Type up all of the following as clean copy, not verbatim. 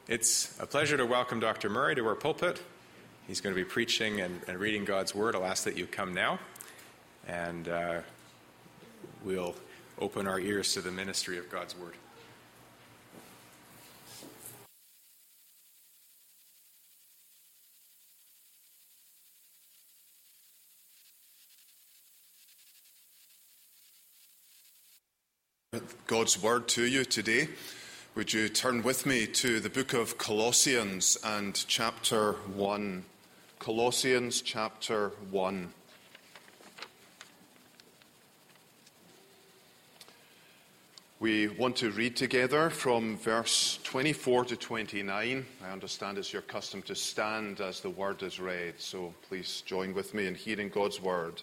It's a pleasure to welcome Dr. Murray to our pulpit. He's going to be preaching and reading God's Word. I'll ask that you come now, and we'll open our ears to the ministry of God's Word. God's Word to you today. Would you turn with me to the book of Colossians and chapter 1. Colossians chapter 1. We want to read together from verse 24 to 29. I understand it's your custom to stand as the word is read, so please join with me in hearing God's word.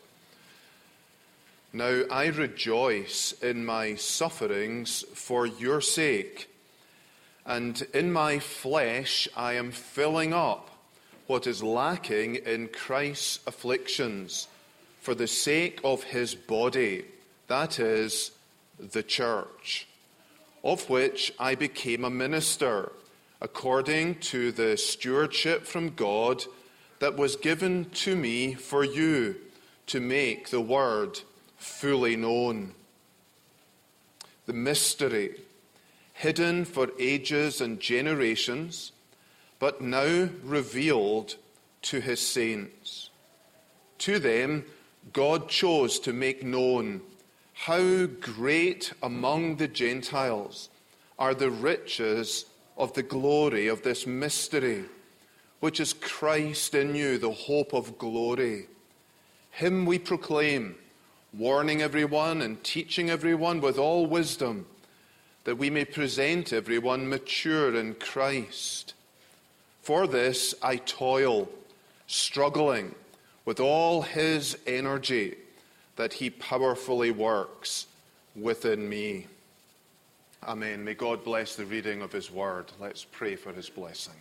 Now I rejoice in my sufferings for your sake, and in my flesh I am filling up what is lacking in Christ's afflictions for the sake of his body, that is, the church, of which I became a minister, according to the stewardship from God that was given to me for you, to make the word fully known. The mystery, hidden for ages and generations, but now revealed to his saints. To them, God chose to make known how great among the Gentiles are the riches of the glory of this mystery, which is Christ in you, the hope of glory. Him we proclaim, warning everyone and teaching everyone with all wisdom, that we may present everyone mature in Christ. For this I toil, struggling with all his energy that he powerfully works within me. Amen. May God bless the reading of his word. Let's pray for his blessing.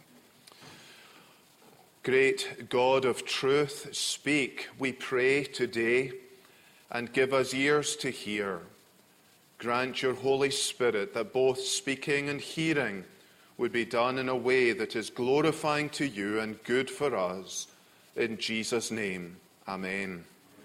Great God of truth, speak, we pray today, and give us ears to hear. Grant your Holy Spirit that both speaking and hearing would be done in a way that is glorifying to you and good for us. In Jesus' name, amen.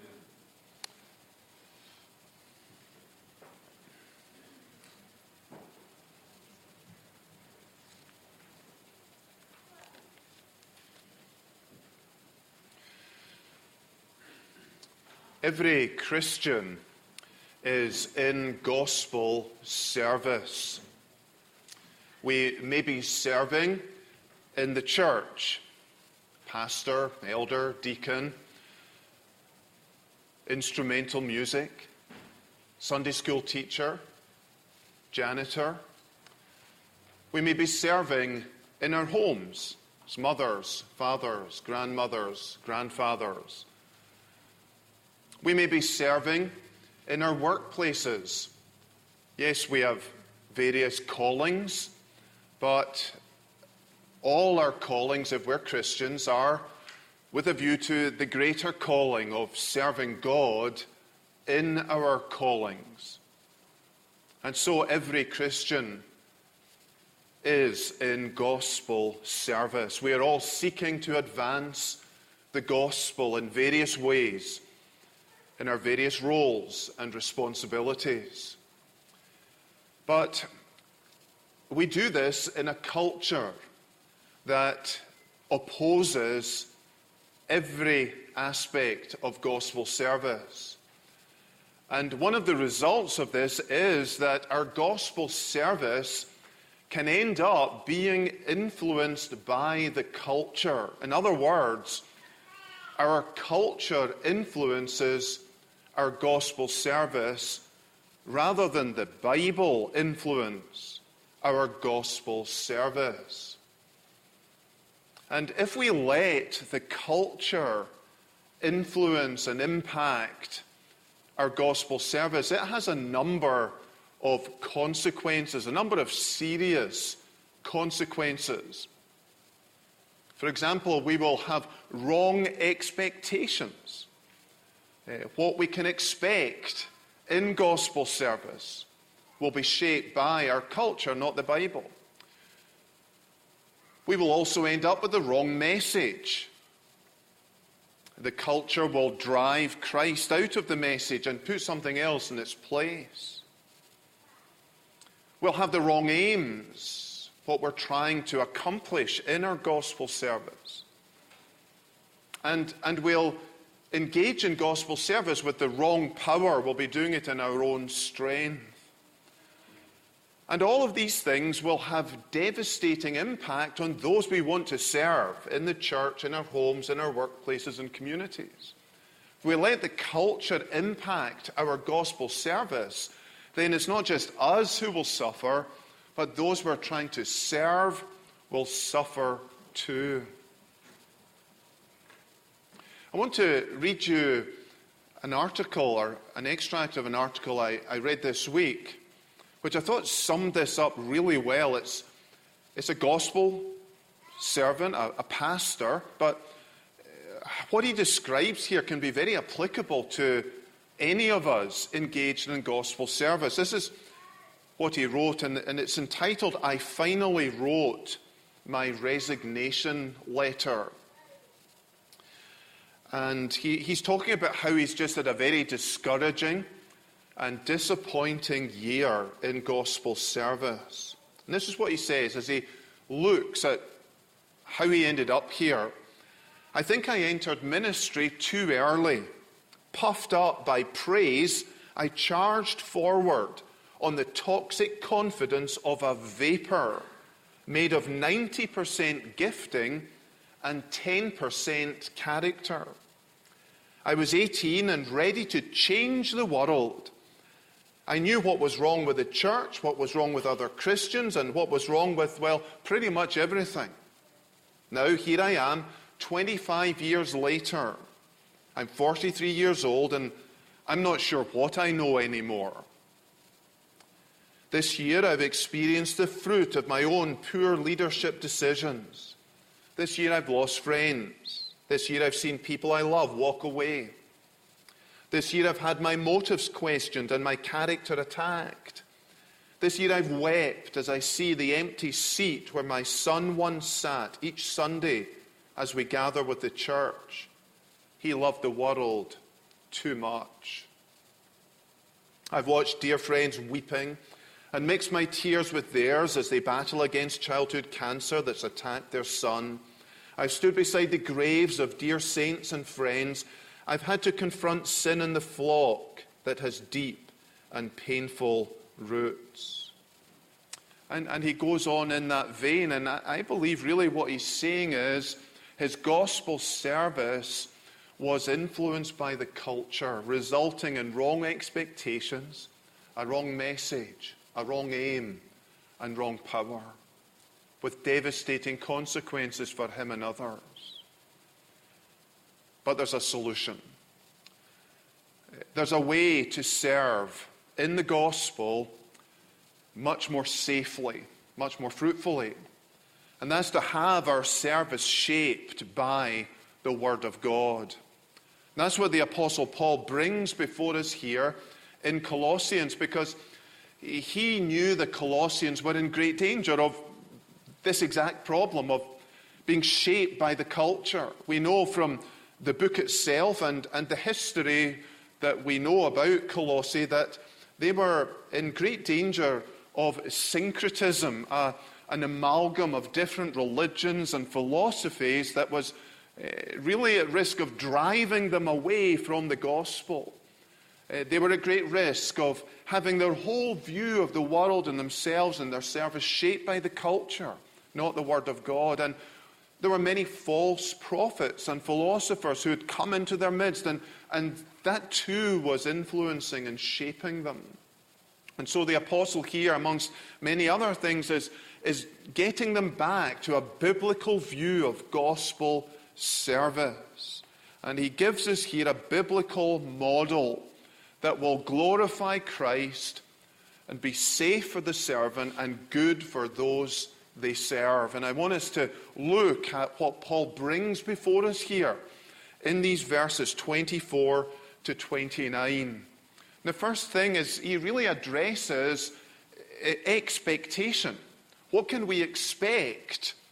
Every Christian is in gospel service. We may be serving in the church, pastor, elder, deacon, instrumental music, Sunday school teacher, janitor. We may be serving in our homes as mothers, fathers, grandmothers, grandfathers. We may be serving in our workplaces. Yes, we have various callings, but all our callings, if we're Christians, are with a view to the greater calling of serving God in our callings. And so every Christian is in gospel service. We are all seeking to advance the gospel in various ways, in our various roles and responsibilities. But we do this in a culture that opposes every aspect of gospel service. And one of the results of this is that our gospel service can end up being influenced by the culture. In other words, our culture influences our gospel service rather than the Bible influence our gospel service. And if we let the culture influence and impact our gospel service, it has a number of consequences, a number of serious consequences. For example, we will have wrong expectations. What we can expect in gospel service will be shaped by our culture, not the Bible. we will also end up with the wrong message. The culture will drive Christ out of the message and put something else in its place. We'll have the wrong aims, what we're trying to accomplish in our gospel service. And we'll engage in gospel service with the wrong power. We'll be doing it in our own strength. And all of these things will have devastating impact on those we want to serve in the church, in our homes, in our workplaces and communities. If we let the culture impact our gospel service, then it's not just us who will suffer, but those we're trying to serve will suffer too. I want to read you an article, or an extract of an article I read this week, which I thought summed this up really well. It's a gospel servant, a pastor, but what he describes here can be very applicable to any of us engaged in gospel service. This is what he wrote, and it's entitled, "I Finally Wrote My Resignation Letter." And he's talking about how he's just had a very discouraging and disappointing year in gospel service. And this is what he says as he looks at how he ended up here. "I think I entered ministry too early. Puffed up by praise, I charged forward on the toxic confidence of a vapor made of 90% gifting and 10% character. I was 18 and ready to change the world. I knew what was wrong with the church, what was wrong with other Christians, and what was wrong with, well, pretty much everything. Now here I am, 25 years later. I'm 43 years old, and I'm not sure what I know anymore. This year I've experienced the fruit of my own poor leadership decisions. This year I've lost friends. This year I've seen people I love walk away. This year I've had my motives questioned and my character attacked. This year I've wept as I see the empty seat where my son once sat each Sunday as we gather with the church. He loved the world too much. I've watched dear friends weeping and mixed my tears with theirs as they battle against childhood cancer that's attacked their son. I've stood beside the graves of dear saints and friends. I've had to confront sin in the flock that has deep and painful roots." And he goes on in that vein, and I believe really what he's saying is his gospel service was influenced by the culture, resulting in wrong expectations, a wrong message, a wrong aim, and wrong power, with devastating consequences for him and others. But there's a solution. There's a way to serve in the gospel much more safely, much more fruitfully. And that's to have our service shaped by the Word of God. And that's what the Apostle Paul brings before us here in Colossians, because he knew the Colossians were in great danger of this exact problem of being shaped by the culture. We know from the book itself and the history that we know about Colossae that they were in great danger of syncretism, an amalgam of different religions and philosophies that was really at risk of driving them away from the gospel. They were at great risk of having their whole view of the world and themselves and their service shaped by the culture, not the Word of God. And there were many false prophets and philosophers who had come into their midst, and that too was influencing and shaping them. And so the apostle here, amongst many other things, is getting them back to a biblical view of gospel service. And he gives us here a biblical model that will glorify Christ and be safe for the servant and good for those they serve. And I want us to look at what Paul brings before us here in these verses 24 to 29. The first thing is he really addresses expectation. What can we expect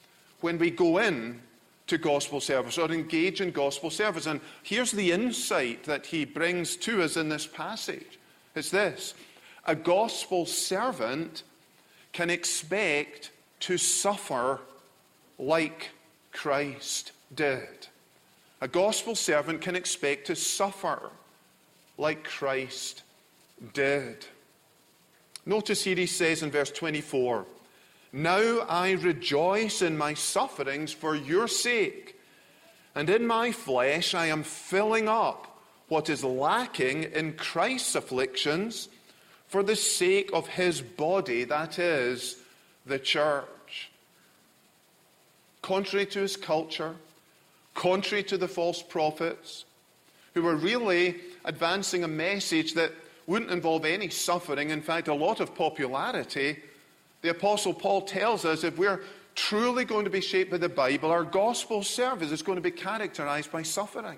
when we go in to gospel service or engage in gospel service. And here's the insight that he brings to us in this passage. It's this: a gospel servant can expect to suffer like Christ did. A gospel servant can expect to suffer like Christ did. Notice here he says in verse 24, "Now I rejoice in my sufferings for your sake, and in my flesh I am filling up what is lacking in Christ's afflictions for the sake of his body, that is, the church." Contrary to his culture, contrary to the false prophets, who were really advancing a message that wouldn't involve any suffering, in fact, a lot of popularity, the Apostle Paul tells us if we're truly going to be shaped by the Bible, our gospel service is going to be characterized by suffering.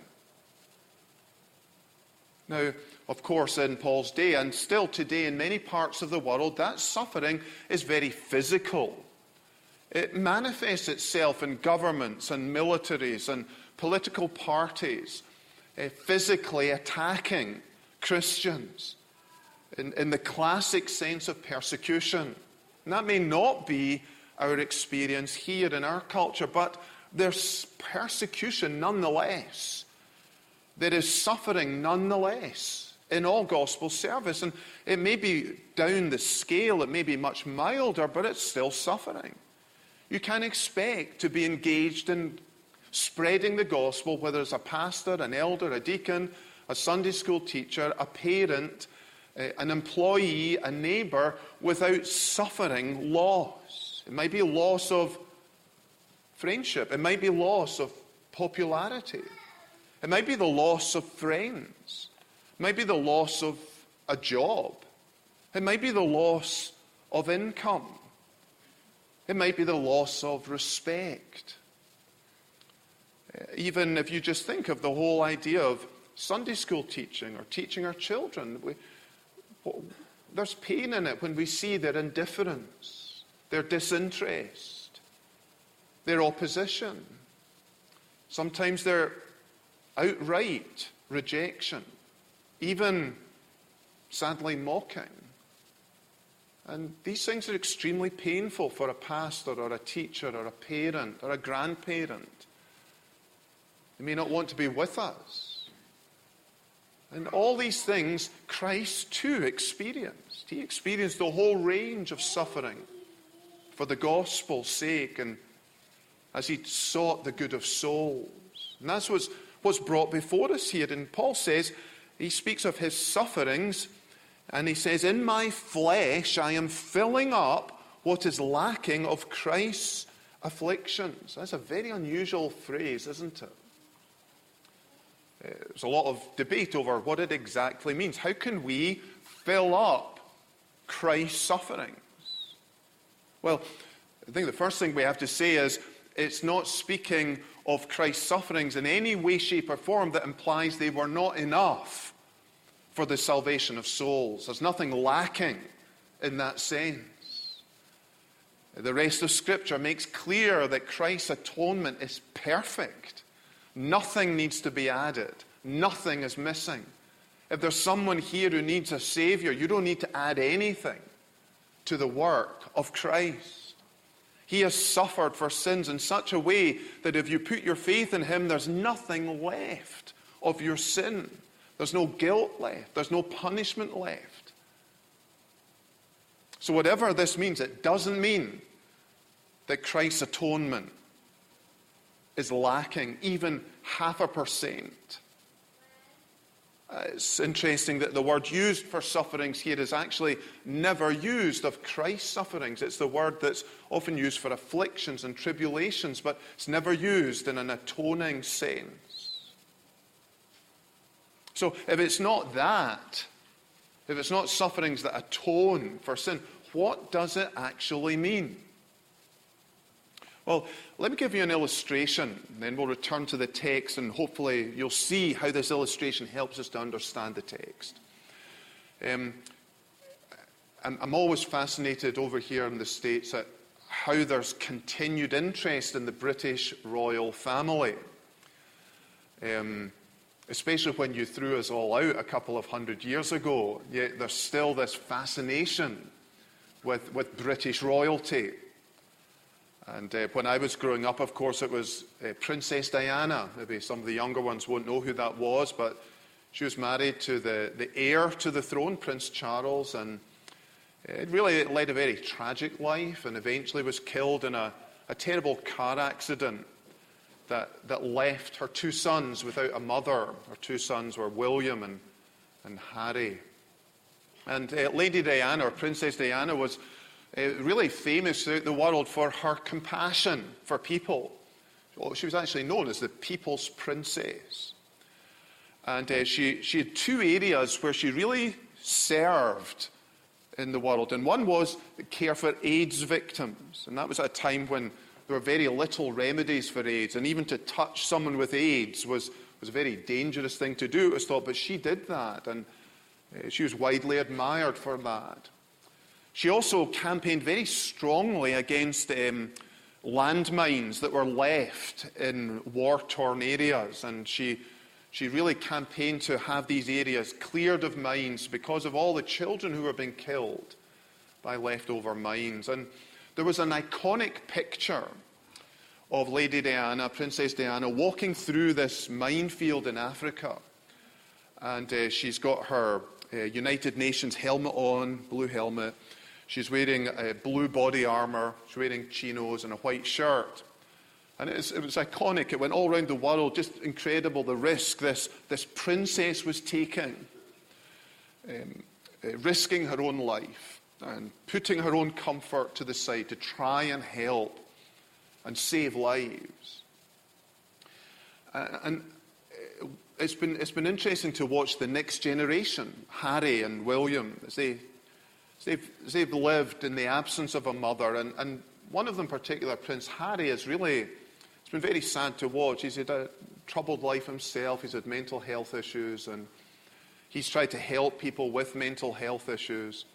Now, of course, in Paul's day, and still today in many parts of the world, that suffering is very physical. It manifests itself in governments and militaries and political parties, physically attacking Christians in the classic sense of persecution. And that may not be our experience here in our culture, but there's persecution nonetheless. There is suffering nonetheless in all gospel service. And it may be down the scale, it may be much milder, but it's still suffering. You can expect to be engaged in spreading the gospel, whether it's a pastor, an elder, a deacon, a Sunday school teacher, a parent, an employee, a neighbor, without suffering loss. It might be loss of friendship. It might be loss of popularity. It might be the loss of friends. It might be the loss of a job. It might be the loss of income. It might be the loss of respect. Even if you just think of the whole idea of Sunday school teaching or teaching our children, there's pain in it when we see their indifference, their disinterest, their opposition. Sometimes their outright rejection, even sadly mocking. And these things are extremely painful for a pastor or a teacher or a parent or a grandparent. They may not want to be with us. And all these things Christ too experienced. He experienced the whole range of suffering for the gospel's sake and as he sought the good of souls. And that's what's brought before us here. And Paul says, he speaks of his sufferings, and he says, "In my flesh I am filling up what is lacking of Christ's afflictions." That's a very unusual phrase, isn't it? There's a lot of debate over what it exactly means. How can we fill up Christ's sufferings? Well, I think the first thing we have to say is it's not speaking of Christ's sufferings in any way, shape, or form that implies they were not enough for the salvation of souls. There's nothing lacking in that sense. The rest of Scripture makes clear that Christ's atonement is perfect. Nothing needs to be added. Nothing is missing. If there's someone here who needs a Savior, you don't need to add anything to the work of Christ. He has suffered for sins in such a way that if you put your faith in him, there's nothing left of your sin. There's no guilt left. There's no punishment left. So whatever this means, it doesn't mean that Christ's atonement is lacking even 0.5%. It's interesting that the word used for sufferings here is actually never used of Christ's sufferings. It's the word that's often used for afflictions and tribulations, but it's never used in an atoning sense. So if it's not that, if it's not sufferings that atone for sin, what does it actually mean? Well, let me give you an illustration, and then we'll return to the text, and hopefully you'll see how this illustration helps us to understand the text. I'm always fascinated over here in the States at how there's continued interest in the British royal family. Especially when you threw us all out a couple of hundred years ago, yet there's still this fascination with British royalty. And when I was growing up, of course, it was Princess Diana. Maybe some of the younger ones won't know who that was, but she was married to the heir to the throne, Prince Charles, and it really led a very tragic life and eventually was killed in a terrible car accident that left her two sons without a mother. Her two sons were William and Harry. And Lady Diana, or Princess Diana, was really famous throughout the world for her compassion for people. She was actually known as the People's Princess. And she had two areas where she really served in the world. And one was the care for AIDS victims. And that was at a time when there were very little remedies for AIDS. And even to touch someone with AIDS was a very dangerous thing to do, it was thought. But she did that. And she was widely admired for that. She also campaigned very strongly against landmines that were left in war-torn areas. And she really campaigned to have these areas cleared of mines because of all the children who were being killed by leftover mines. And there was an iconic picture of Lady Diana, Princess Diana, walking through this minefield in Africa. And she's got her United Nations helmet on, blue helmet. She's wearing blue body armor. She's wearing chinos and a white shirt. And it was iconic. It went all around the world. Just incredible, the risk this princess was taking, risking her own life and putting her own comfort to the side to try and help and save lives. And it's been interesting to watch the next generation, Harry and William, as they've lived in the absence of a mother. And one of them in particular, Prince Harry, it's been very sad to watch. He's had a troubled life himself. He's had mental health issues, and he's tried to help people with mental health issues.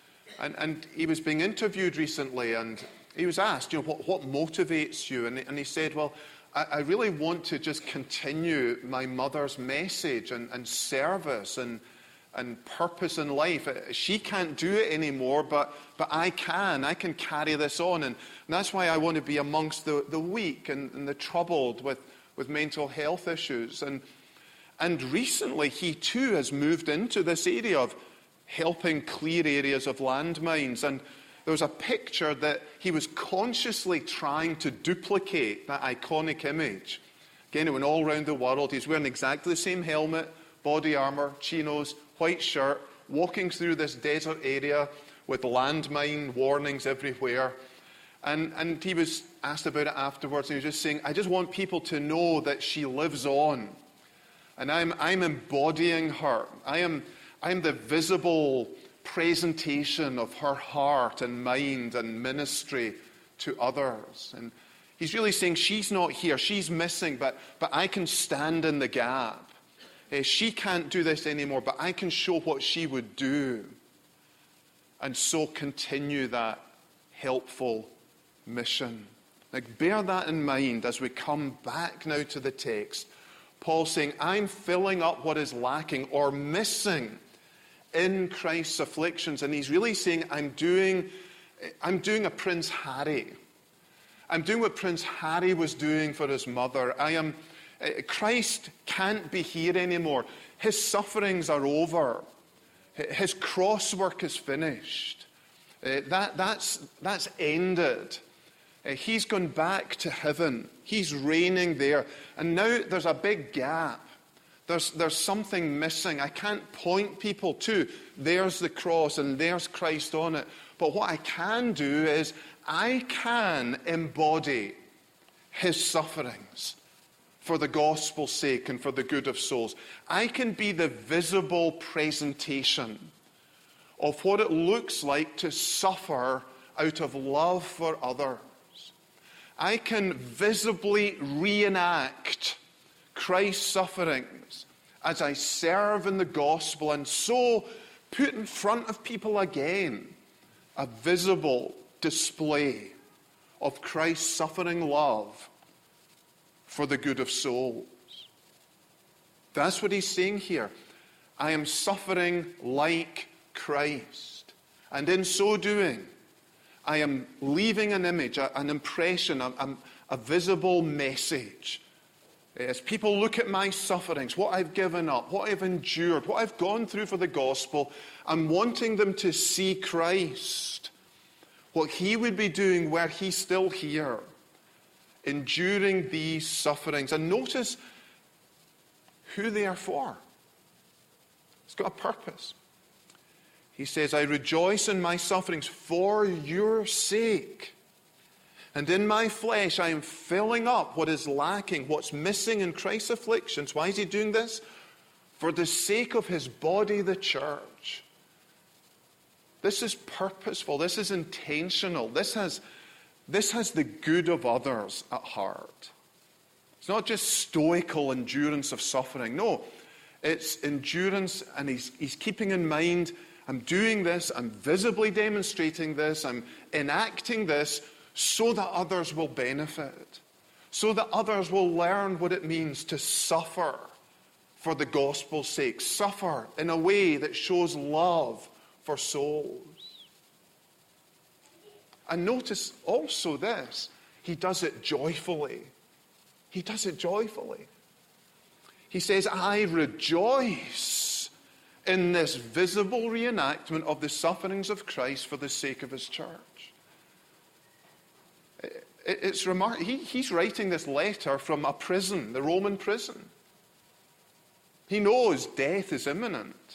And he was being interviewed recently, and he was asked, what motivates you? And he said, well, I really want to just continue my mother's message and service and purpose in life. She can't do it anymore, but I can. I can carry this on. And that's why I want to be amongst the weak and the troubled with mental health issues. And recently, he too has moved into this area of helping clear areas of landmines. And there was a picture that he was consciously trying to duplicate, that iconic image. Again, it went all around the world. He's wearing exactly the same helmet, body armor, chinos, white shirt, walking through this desert area with landmine warnings everywhere. And he was asked about it afterwards, and he was just saying, I just want people to know that she lives on. And I'm embodying her. I'm the visible presentation of her heart and mind and ministry to others. And he's really saying she's not here, she's missing, but I can stand in the gap. She can't do this anymore, but I can show what she would do. And so continue that helpful mission. Bear that in mind as we come back now to the text. Paul saying, I'm filling up what is lacking or missing in Christ's afflictions. And he's really saying, I'm doing a Prince Harry. I'm doing what Prince Harry was doing for his mother. Christ can't be here anymore. His sufferings are over. His cross work is finished. That's ended. He's gone back to heaven. He's reigning there. And now there's a big gap. There's something missing. I can't point people to, there's the cross and there's Christ on it. But what I can do is I can embody his sufferings for the gospel's sake and for the good of souls. I can be the visible presentation of what it looks like to suffer out of love for others. I can visibly reenact Christ's sufferings as I serve in the gospel, and so put in front of people again a visible display of Christ's suffering love for the good of souls. That's what he's saying here. I am suffering like Christ. And in so doing, I am leaving an image, an impression, a visible message. As people look at my sufferings, what I've given up, what I've endured, what I've gone through for the gospel, I'm wanting them to see Christ. What he would be doing were he still here, enduring these sufferings. And notice who they are for. It's got a purpose. He says, I rejoice in my sufferings for your sake. And in my flesh I am filling up what is lacking, what's missing in Christ's afflictions. Why is he doing this? For the sake of his body, the church. This is purposeful. This is intentional. This has the good of others at heart. It's not just stoical endurance of suffering. No, it's endurance, and he's keeping in mind, I'm doing this, I'm visibly demonstrating this, I'm enacting this so that others will benefit, so that others will learn what it means to suffer for the gospel's sake, suffer in a way that shows love for souls. And notice also this, he does it joyfully. He does it joyfully. He says, I rejoice in this visible reenactment of the sufferings of Christ for the sake of his church. It's remarkable. He's writing this letter from a prison, the Roman prison. He knows death is imminent.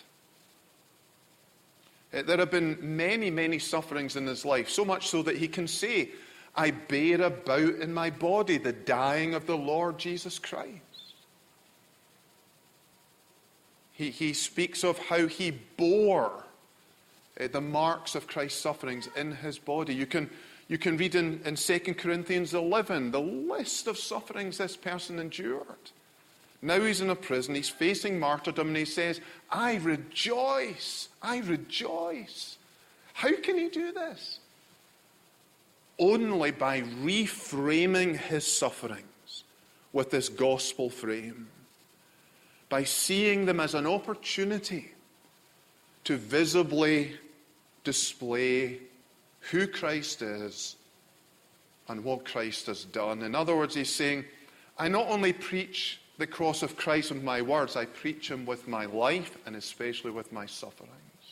There have been many, many sufferings in his life, so much so that he can say, I bear about in my body the dying of the Lord Jesus Christ. He speaks of how he bore the marks of Christ's sufferings in his body. You can read in 2 Corinthians 11 the list of sufferings this person endured. Now he's in a prison, he's facing martyrdom, and he says, I rejoice, I rejoice. How can he do this? Only by reframing his sufferings with this gospel frame. By seeing them as an opportunity to visibly display who Christ is and what Christ has done. In other words, he's saying, I not only preach the cross of Christ with my words, I preach him with my life and especially with my sufferings.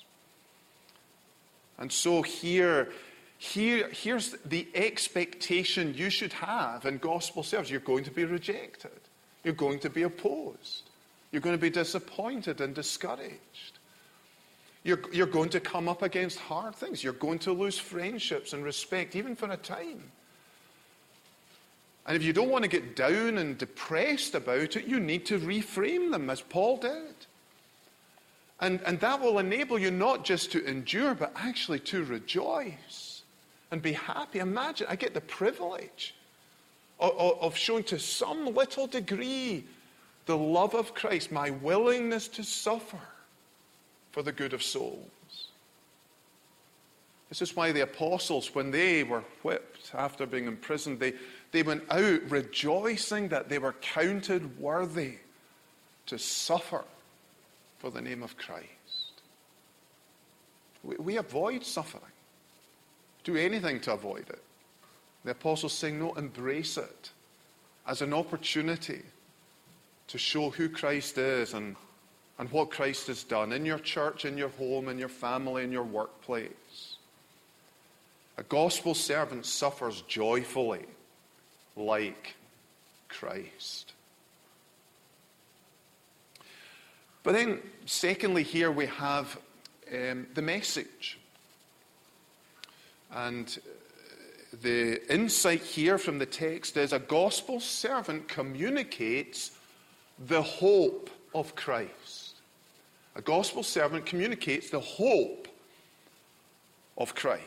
And so here's the expectation you should have in gospel service. You're going to be rejected. You're going to be opposed. You're going to be disappointed and discouraged. You're going to come up against hard things. You're going to lose friendships and respect, even for a time. And if you don't want to get down and depressed about it, you need to reframe them, as Paul did. And that will enable you not just to endure, but actually to rejoice and be happy. Imagine, I get the privilege of showing to some little degree the love of Christ, my willingness to suffer for the good of souls. This is why the apostles, when they were whipped after being imprisoned, they went out rejoicing that they were counted worthy to suffer for the name of Christ. We avoid suffering. Do anything to avoid it. The apostles saying, no, embrace it as an opportunity to show who Christ is and what Christ has done in your church, in your home, in your family, in your workplace. A gospel servant suffers joyfully like Christ. But then, secondly, here we have the message. And the insight here from the text is a gospel servant communicates the hope of Christ. A gospel servant communicates the hope of Christ.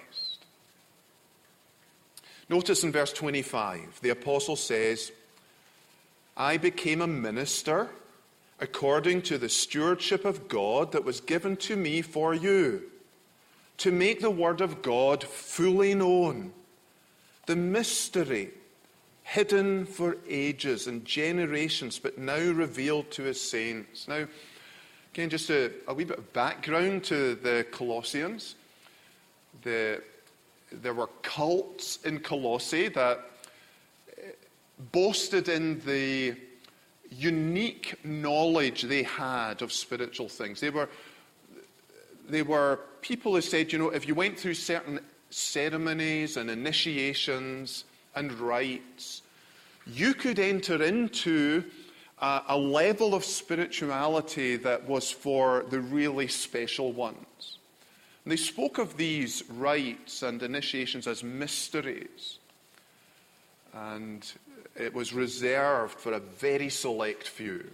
Notice in verse 25, the apostle says, I became a minister according to the stewardship of God that was given to me for you, to make the word of God fully known, the mystery, hidden for ages and generations, but now revealed to his saints. Now, again, just a wee bit of background to the Colossians. There were cults in Colossae that boasted in the unique knowledge they had of spiritual things. They were people who said, if you went through certain ceremonies and initiations and rites, you could enter into a level of spirituality that was for the really special ones. And they spoke of these rites and initiations as mysteries. And it was reserved for a very select few.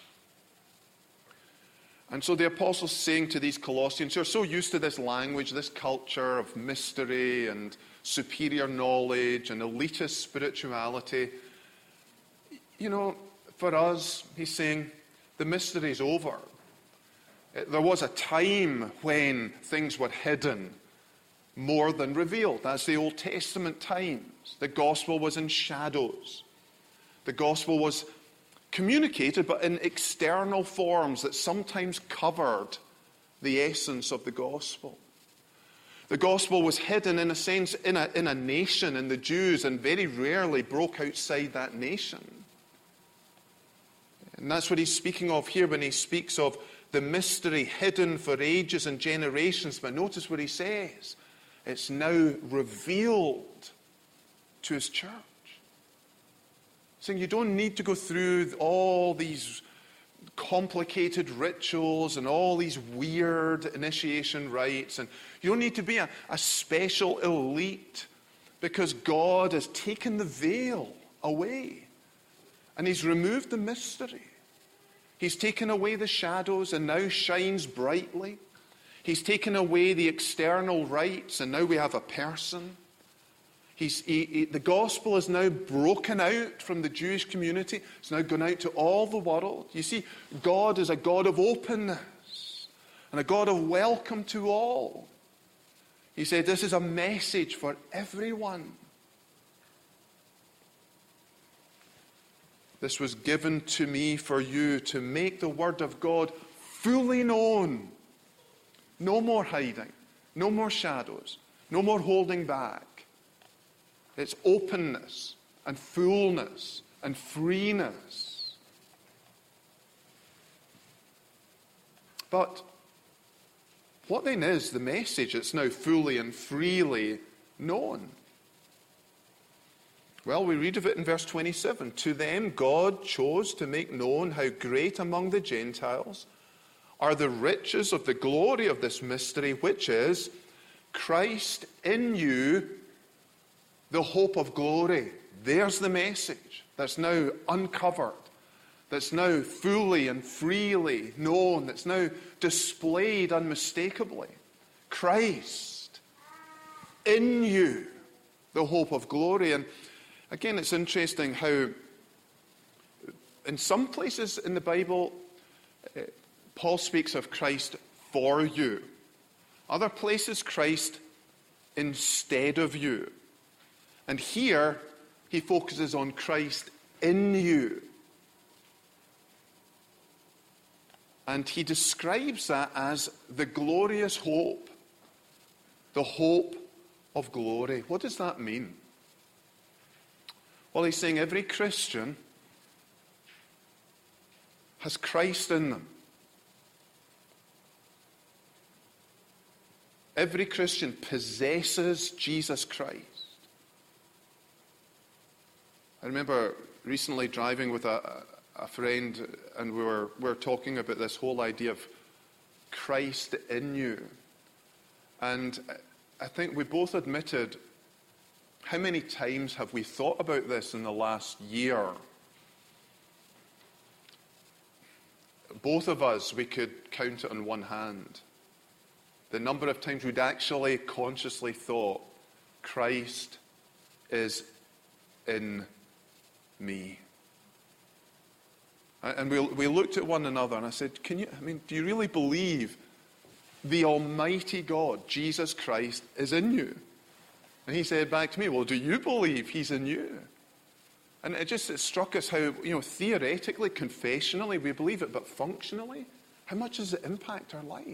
And so the apostle's saying to these Colossians who are so used to this language, this culture of mystery and superior knowledge and elitist spirituality, for us, he's saying, the mystery's over. There was a time when things were hidden more than revealed. That's the Old Testament times. The gospel was in shadows. The gospel was communicated, but in external forms that sometimes covered the essence of the gospel. The gospel was hidden, in a sense, in a nation, in the Jews, and very rarely broke outside that nation. And that's what he's speaking of here when he speaks of the mystery hidden for ages and generations. But notice what he says. It's now revealed to his church. Saying you don't need to go through all these complicated rituals and all these weird initiation rites. And you don't need to be a special elite, because God has taken the veil away. And he's removed the mystery. He's taken away the shadows and now shines brightly. He's taken away the external rites and now we have a person. The gospel is now broken out from the Jewish community. It's now gone out to all the world. You see, God is a God of openness and a God of welcome to all. He said, this is a message for everyone. This was given to me for you to make the word of God fully known. No more hiding, no more shadows, no more holding back. It's openness and fullness and freeness. But what then is the message that's now fully and freely known? Well, we read of it in verse 27. To them God chose to make known how great among the Gentiles are the riches of the glory of this mystery, which is Christ in you, the hope of glory. There's the message that's now uncovered, that's now fully and freely known, that's now displayed unmistakably. Christ in you, the hope of glory. And again, it's interesting how in some places in the Bible, Paul speaks of Christ for you. Other places, Christ instead of you. And here, he focuses on Christ in you. And he describes that as the glorious hope. The hope of glory. What does that mean? Well, he's saying every Christian has Christ in them. Every Christian possesses Jesus Christ. I remember recently driving with a friend, and we were talking about this whole idea of Christ in you. And I think we both admitted, how many times have we thought about this in the last year? Both of us, we could count it on one hand. The number of times we'd actually consciously thought, Christ is in me. And we looked at one another and I said, do you really believe the Almighty God, Jesus Christ, is in you? And he said back to me, well, do you believe he's in you? And it struck us how, theoretically, confessionally, we believe it, but functionally, how much does it impact our lives?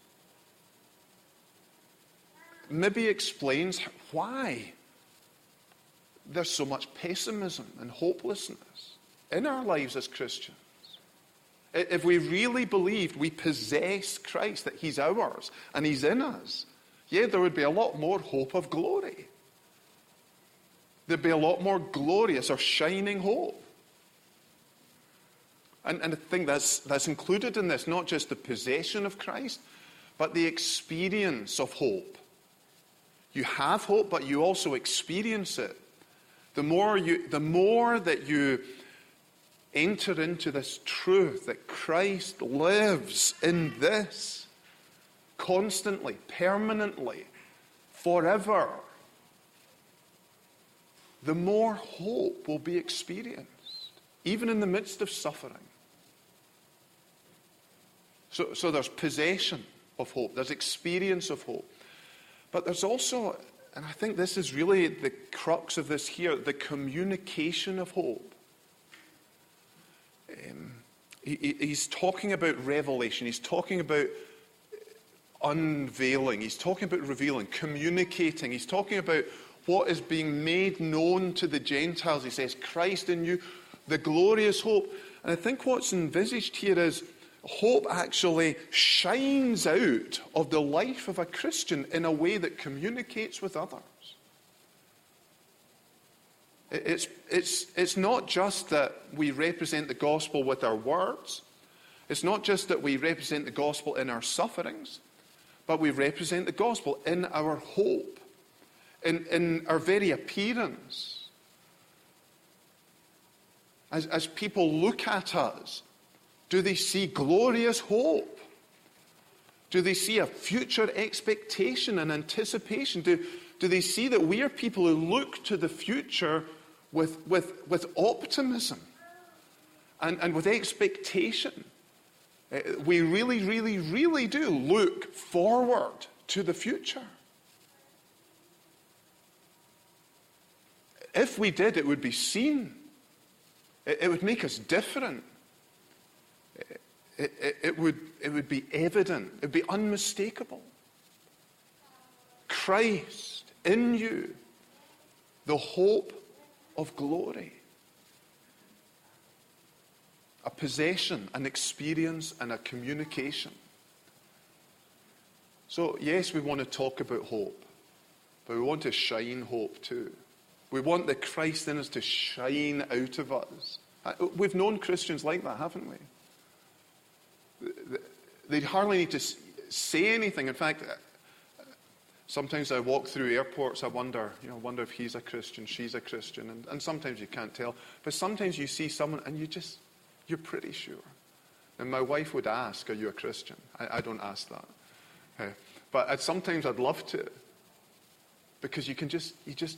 Maybe explains why there's so much pessimism and hopelessness in our lives as Christians. If we really believed we possess Christ, that he's ours and he's in us, there would be a lot more hope of glory. There'd be a lot more glorious or shining hope. And I think that's included in this, not just the possession of Christ, but the experience of hope. You have hope, but you also experience it. The more that you enter into this truth that Christ lives in this constantly, permanently, forever, the more hope will be experienced, even in the midst of suffering. So there's possession of hope, there's experience of hope. But there's also, and I think this is really the crux of this here, the communication of hope. He's talking about revelation, he's talking about unveiling, he's talking about revealing, communicating, he's talking about what is being made known to the Gentiles. He says, Christ in you, the glorious hope. And I think what's envisaged here is hope actually shines out of the life of a Christian in a way that communicates with others. It's not just that we represent the gospel with our words. It's not just that we represent the gospel in our sufferings, but we represent the gospel in our hope, in our very appearance. As people look at us, do they see glorious hope? Do they see a future expectation and anticipation? Do they see that we are people who look to the future with optimism and with expectation? We really, really, really do look forward to the future. If we did, it would be seen. It would make us different. It would be evident. It would be unmistakable. Christ in you, the hope of glory. A possession, an experience, and a communication. So, yes, we want to talk about hope, but we want to shine hope too. We want the Christ in us to shine out of us. We've known Christians like that, haven't we? They hardly need to say anything. In fact, sometimes I walk through airports, I wonder if he's a Christian, she's a Christian, and sometimes you can't tell. But sometimes you see someone and you're pretty sure. And my wife would ask, are you a Christian? I don't ask that. But sometimes I'd love to. Because you just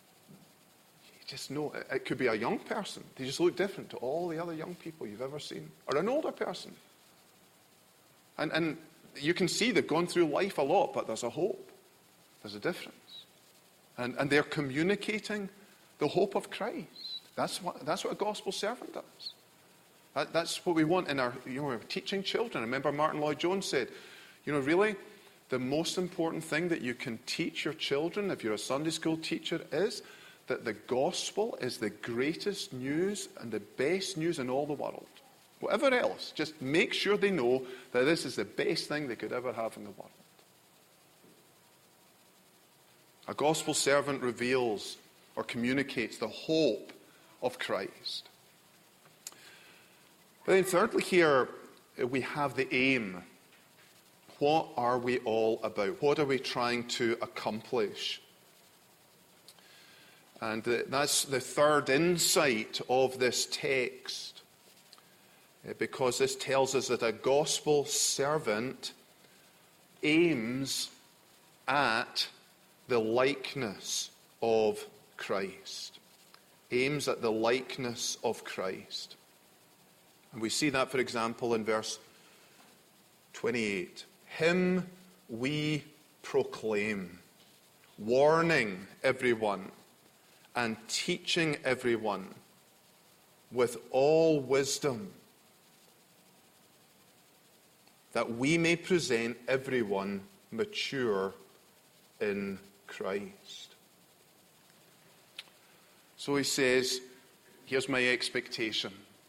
know. It could be a young person. They just look different to all the other young people you've ever seen. Or an older person. And you can see they've gone through life a lot, but there's a hope. There's a difference. And they're communicating the hope of Christ. That's what a gospel servant does. That's what we want in our, we're teaching children. I remember Martin Lloyd-Jones said, really, the most important thing that you can teach your children, if you're a Sunday school teacher, is that the gospel is the greatest news and the best news in all the world. Whatever else, just make sure they know that this is the best thing they could ever have in the world. A gospel servant reveals or communicates the hope of Christ. But then thirdly here, we have the aim. What are we all about? What are we trying to accomplish? And that's the third insight of this text. Because this tells us that a gospel servant aims at the likeness of Christ. Aims at the likeness of Christ. And we see that, for example, in verse 28. Him we proclaim. warning everyone and teaching everyone with all wisdom, that we may present everyone mature in Christ. So he says, here's my expectation.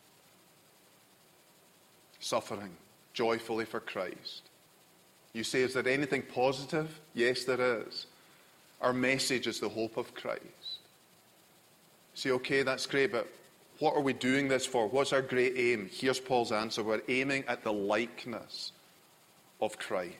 Suffering joyfully for Christ. You say, is there anything positive? Yes, there is. Our message is the hope of Christ. Say, okay, that's great, but what are we doing this for? What's our great aim? Here's Paul's answer. We're aiming at the likeness of Christ.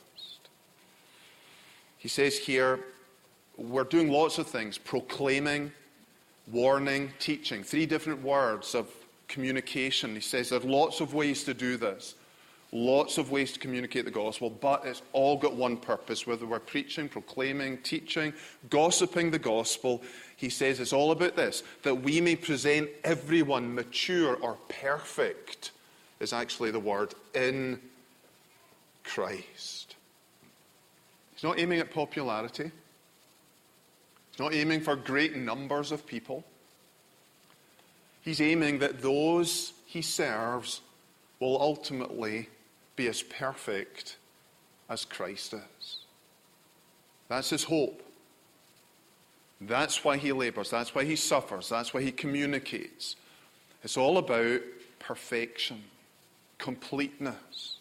He says here, we're doing lots of things. Proclaiming, warning, teaching. 3 different words of communication. He says there are lots of ways to do this. Lots of ways to communicate the gospel, but it's all got one purpose. Whether we're preaching, proclaiming, teaching, gossiping the gospel, he says it's all about this, that we may present everyone mature or perfect, is actually the word, in Christ. He's not aiming at popularity. He's not aiming for great numbers of people. He's aiming that those he serves will ultimately be as perfect as Christ is. That's his hope. That's why he labors. That's why he suffers. That's why he communicates. It's all about perfection, completeness.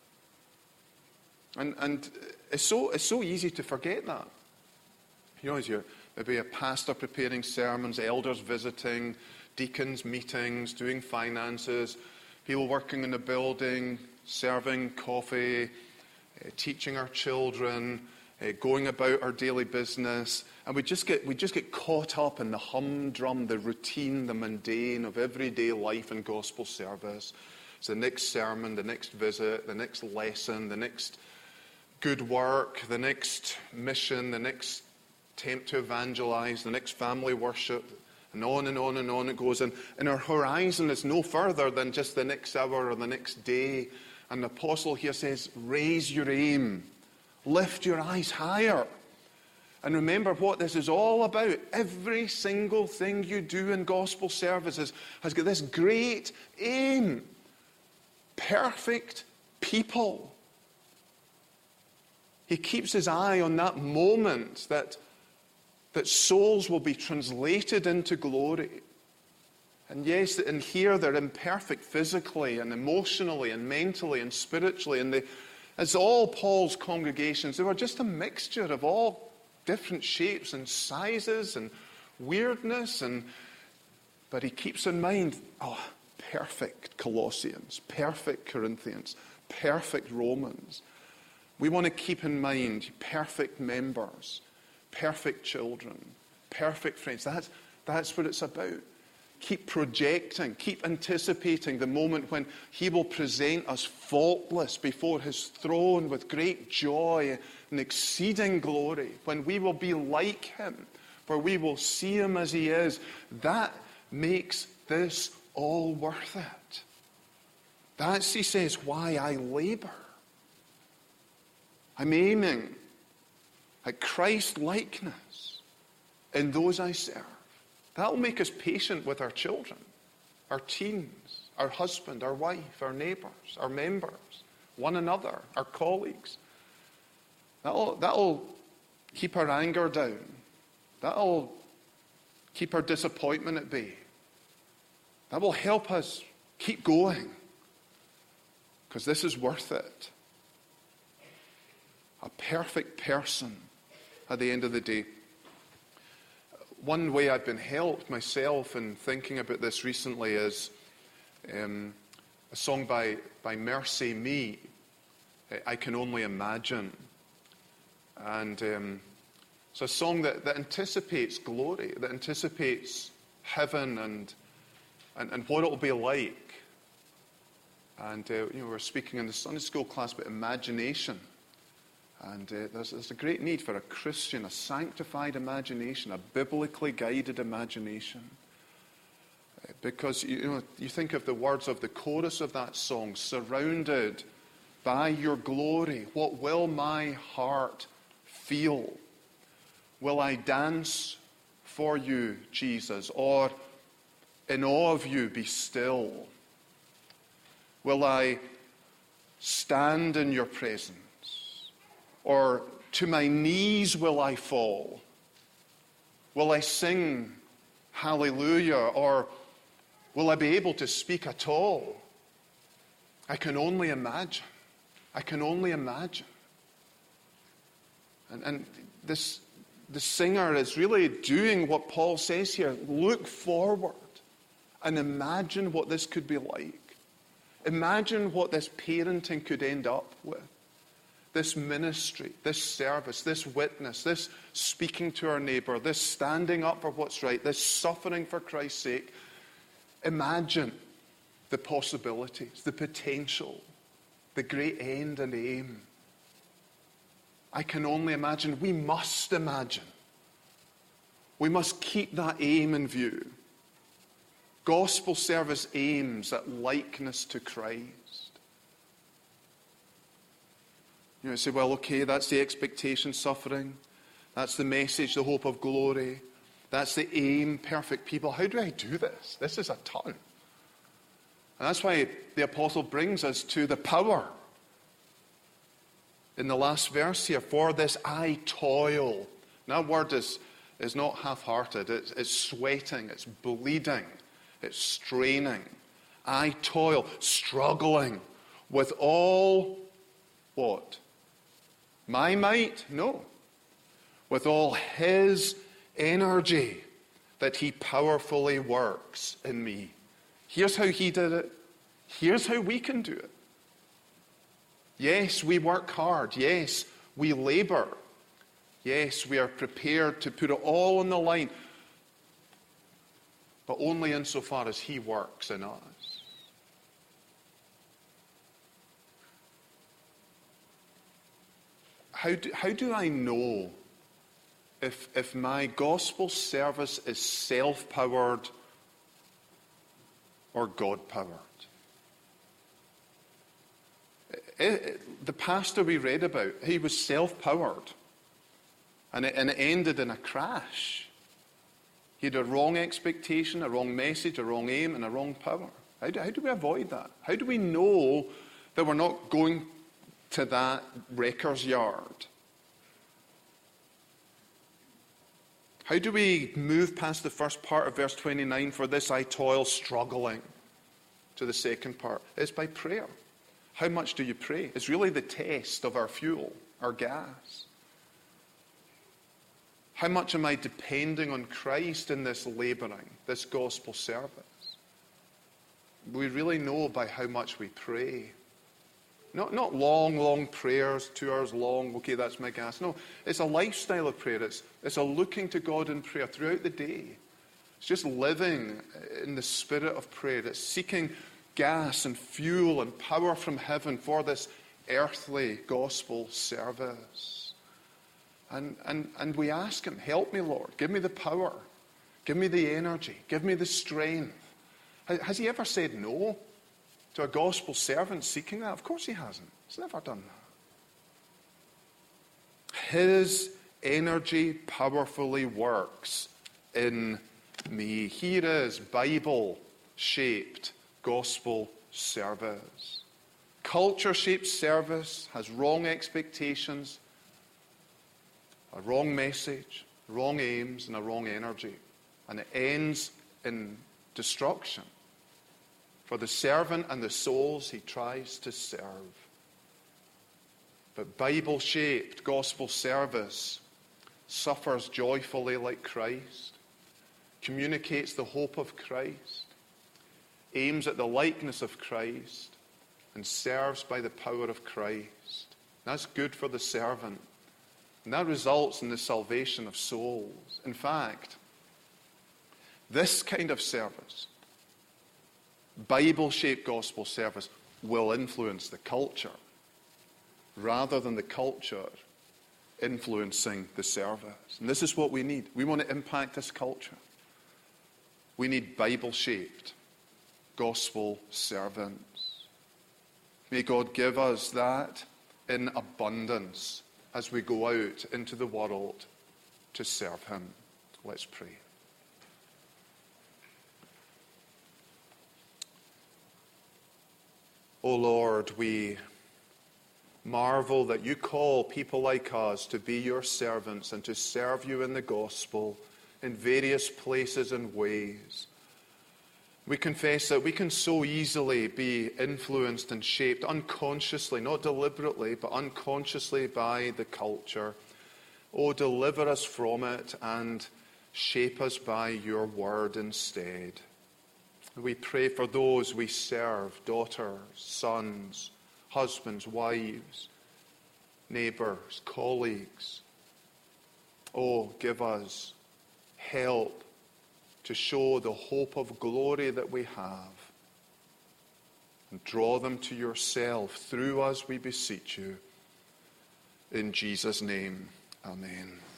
And it's so easy to forget that. You know, as you're maybe a pastor preparing sermons, elders visiting, deacons meetings, doing finances, people working in the building, serving coffee, teaching our children, going about our daily business, and we just get caught up in the humdrum, the routine, the mundane of everyday life and gospel service. It's the next sermon, the next visit, the next lesson, the next good work, the next mission, the next attempt to evangelize, the next family worship. And on and on and on it goes. And our horizon is no further than just the next hour or the next day. And the apostle here says, raise your aim. Lift your eyes higher. And remember what this is all about. Every single thing you do in gospel services has got this great aim. Perfect people. He keeps his eye on that moment that souls will be translated into glory. And yes, and here they're imperfect physically and emotionally and mentally and spiritually. And as all Paul's congregations, they were just a mixture of all different shapes and sizes and weirdness. But he keeps in mind, perfect Colossians, perfect Corinthians, perfect Romans. We want to keep in mind perfect members, perfect children, perfect friends. That's what it's about. Keep projecting, keep anticipating the moment when he will present us faultless before his throne with great joy and exceeding glory, when we will be like him, for we will see him as he is. That makes this all worth it. That's, he says, why I labor. I'm aiming at Christ-likeness in those I serve. That will make us patient with our children, our teens, our husband, our wife, our neighbours, our members, one another, our colleagues. That'll keep our anger down. That'll keep our disappointment at bay. That will help us keep going, because this is worth it. A perfect person at the end of the day. One way I've been helped myself in thinking about this recently is a song by Mercy Me, I Can Only Imagine. And it's a song that anticipates glory, that anticipates heaven and what it will be like. And we're speaking in the Sunday school class about imagination. And there's a great need for a Christian, a sanctified imagination, a biblically guided imagination. Because, you think of the words of the chorus of that song, surrounded by your glory, what will my heart feel? Will I dance for you, Jesus, or in awe of you be still? Will I stand in your presence, or to my knees will I fall? Will I sing hallelujah, or will I be able to speak at all? I can only imagine. I can only imagine. And the singer is really doing what Paul says here. Look forward and imagine what this could be like. Imagine what this parenting could end up with. This ministry, this service, this witness, this speaking to our neighbor, this standing up for what's right, this suffering for Christ's sake. Imagine the possibilities, the potential, the great end and aim. I can only imagine. We must imagine. We must keep that aim in view. Gospel service aims at likeness to Christ. You say, well, okay, that's the expectation, suffering. That's the message, the hope of glory. That's the aim, perfect people. How do I do this? This is a ton. And that's why the apostle brings us to the power. In the last verse here, for this I toil. Now, that word is not half-hearted. It's sweating, it's bleeding, it's straining. I toil, struggling with all, what? My might? No. With all his energy that he powerfully works in me. Here's how he did it. Here's how we can do it. Yes, we work hard. Yes, we labor. Yes, we are prepared to put it all on the line. But only insofar as he works in us. How do I know if my gospel service is self-powered or God-powered? The pastor we read about, he was self-powered. And it ended in a crash. He had a wrong expectation, a wrong message, a wrong aim, and a wrong power. How do we avoid that? How do we know that we're not going to that wrecker's yard? How do we move past the first part of verse 29, for this I toil, struggling, to the second part? It's by prayer. How much do you pray? It's really the test of our fuel, our gas. How much am I depending on Christ in this laboring, this gospel service? We really know by how much we pray. Not long prayers, 2 hours long, okay, that's my gas. No, it's a lifestyle of prayer. It's a looking to God in prayer throughout the day. It's just living in the spirit of prayer. It's seeking gas and fuel and power from heaven for this earthly gospel service. And we ask him, help me, Lord. Give me the power. Give me the energy. Give me the strength. Has he ever said no to a gospel servant seeking that? Of course he hasn't. He's never done that. His energy powerfully works in me. Here is Bible-shaped gospel service. Culture-shaped service has wrong expectations, a wrong message, wrong aims, and a wrong energy. And it ends in destruction for the servant and the souls he tries to serve. But Bible-shaped gospel service suffers joyfully like Christ, communicates the hope of Christ, aims at the likeness of Christ, and serves by the power of Christ. That's good for the servant. And that results in the salvation of souls. In fact, this kind of service, Bible-shaped gospel service, will influence the culture rather than the culture influencing the service. And this is what we need. We want to impact this culture. We need Bible-shaped gospel servants. May God give us that in abundance as we go out into the world to serve him. Let's pray. O Lord, we marvel that you call people like us to be your servants and to serve you in the gospel in various places and ways. We confess that we can so easily be influenced and shaped unconsciously, not deliberately, but unconsciously by the culture. Oh, deliver us from it and shape us by your word instead. We pray for those we serve, daughters, sons, husbands, wives, neighbors, colleagues. Oh, give us help to show the hope of glory that we have. And draw them to yourself through us, we beseech you. In Jesus' name, amen.